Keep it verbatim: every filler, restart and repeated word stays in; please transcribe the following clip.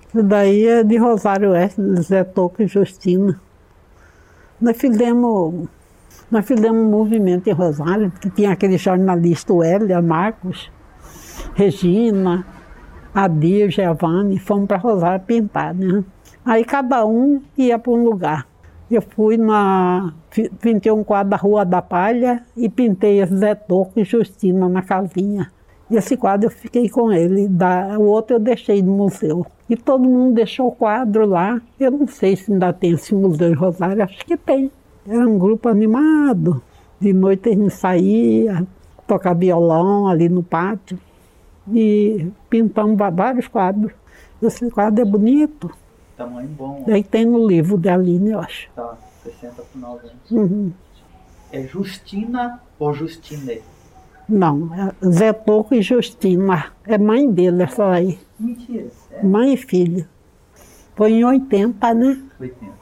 Isso daí é de Rosário Oeste, Zé Toco e Justina. Nós fizemos, nós fizemos um movimento em Rosário, que tinha aquele jornalista, o Hélia Marcos, Regina, Adir, Giovanni, fomos para Rosário pintar, né? Aí cada um ia para um lugar. Eu fui na... pintei um quadro da Rua da Palha e pintei esse Zé Toco e Justina na casinha. E esse quadro eu fiquei com ele, da, o outro eu deixei no museu. E todo mundo deixou o quadro lá. Eu não sei se ainda tem esse museu em Rosário, acho que tem. Era um grupo animado. De noite a gente saía, tocar violão ali no pátio. E pintamos vários quadros. Esse quadro é bonito. Tamanho bom. Daí tem no livro da Aline, eu acho. Tá, sessenta por noventa. Uhum. É Justina ou Justine? Não, é Zé Toco e Justina. É mãe dele, essa aí. Mentira. É. Mãe e filho. Foi em oitenta, né? oitenta.